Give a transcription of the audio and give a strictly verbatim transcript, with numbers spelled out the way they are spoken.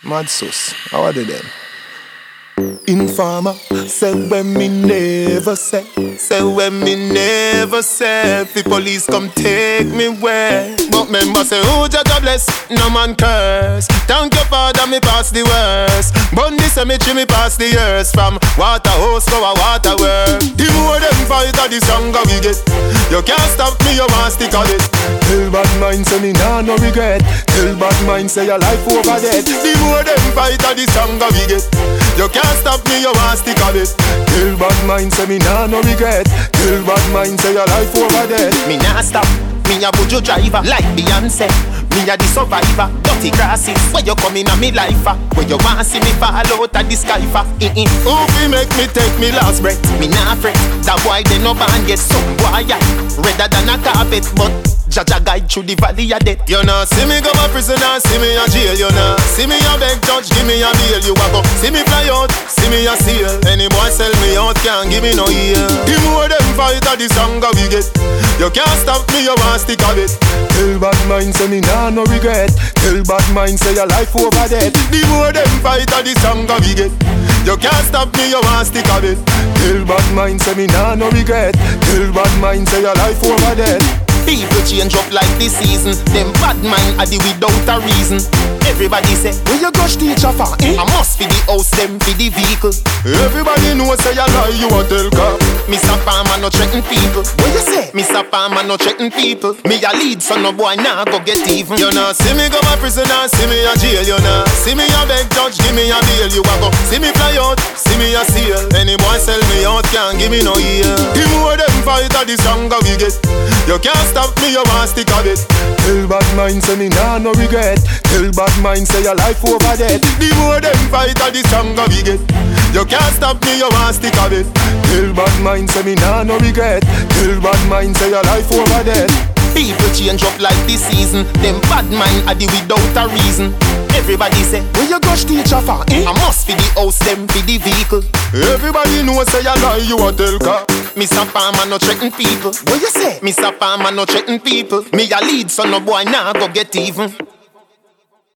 Mad sus, how are they then? Informer, say when me never say, say when me never say, the police come take me where. But member say, oh Jaja bless, no man curse. Thank your father, me pass the worst. Bundy cemetery, me pass the years. From water house to a water work. The more them fight, the stronger we get. You can't stop me, you want stick on it. Tell bad mind say me nah no regret. Tell bad mind say your life over dead. The more them fight, the stronger we get. You can't stop me, you want stick on it. Tell bad mind say me nah no regret. Tell bad mind say your life over dead. Me nah stop, me a bujo driver like Beyonce. Me a the survivor, dirty grasses. Where you coming a me life for? Where you want see me fall out of the sky for? Mm-mm. Who fi make me take me last breath? Me nah fret, that boy they no band yet. Some boy yeah, redder than a carpet. But Jaja guide through the valley of death. You know, see me go a prison and see me a jail. You know, see me a beg judge, give me a bail. You a go, see me fly out, see me a sail. Any boy sell me out, can't give me no ear. The more them fight, the stronger we get. You can't stop me, you want stick of it. Tell bad mind say me nah no regret. Tell bad mind say your life over dead. The more them fight, the stronger we get. You can't stop me, you want stick of it. Tell bad mind say me nah no regret. Tell bad mind say your life over dead. People change up like this season. Them bad mind are the without a reason. Everybody say, where you gosh teacher for? Eh? I must for the house, them for the vehicle. Everybody know say you lie, you a tell cop. Mister Palmer no threaten people. What you say? Mister Palmer no threaten people. Me a lead, so no boy nah go get even. You know, see me go a prison and see me a jail. You know, see me a beg judge, give me a bail. You a go, see me fly out, see me a sail. Any boy sell me out, can't give me no ear. The more them fight, the stronger we get. You can't stop me, you want stick of it. Tell bad mind say me nah no regret. Tell bad mind say your life over dead. The more them fight, the stronger we get. You can't stop me, you want stick of it. Tell bad mind say me nah no regret. Tell bad mind say your life over dead. People change up like this season. Them bad mind are the without a reason. Everybody say, where you gosh teacher for? Eh? I must for the house, them for the vehicle. Everybody know say you lie, you a tell cop. Mister Palmer no threaten people. What you say? Mister Palmer no threaten people. Me a lead, so no boy nah go get even.